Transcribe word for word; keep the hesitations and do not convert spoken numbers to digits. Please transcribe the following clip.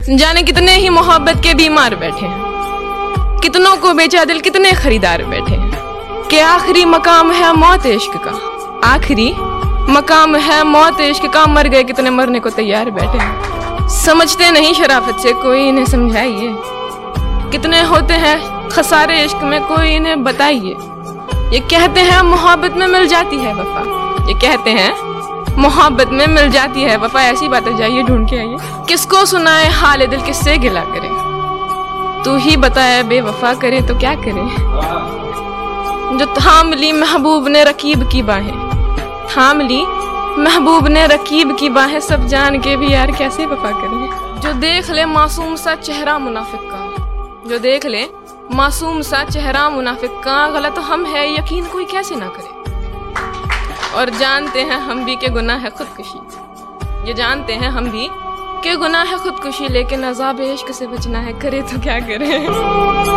जाने कितने ही मोहब्बत के बीमार बैठे हैं, कितनों को बेचा दिल कितने खरीदार बैठे हैं कि आखिरी मकाम है मौत इश्क का, आखिरी मकाम है मौत इश्क का, मर गए कितने मरने को तैयार बैठे हैं। समझते नहीं शराफत से कोई इन्हें समझाइए, कितने होते हैं खसारे इश्क में कोई इन्हें बताइए। ये कहते हैं मोहब्बत में मिल जाती है वफा, ये कहते हैं मोहब्बत में मिल जाती है वफा, ऐसी बातें जाइए ढूंढ के आइए। किसको सुनाए हाल दिल, किससे गिला करे, तू ही बताए बेवफा करे तो क्या करे। जो थाम ली महबूब ने रकीब की बाहें, थाम ली महबूब ने रकीब की बाहें, सब जान के भी यार कैसे वफा करे। जो देख ले मासूम सा चेहरा मुनाफिक का, जो देख ले मासूम सा चेहरा मुनाफिक का, गलत हम है यकीन कोई कैसे ना करे। और जानते हैं हम भी के गुनाह है खुदकुशी, ये जानते हैं हम भी के गुनाह है खुदकुशी, लेकिन अज़ाब इश्क से बचना है, करे तो क्या करे।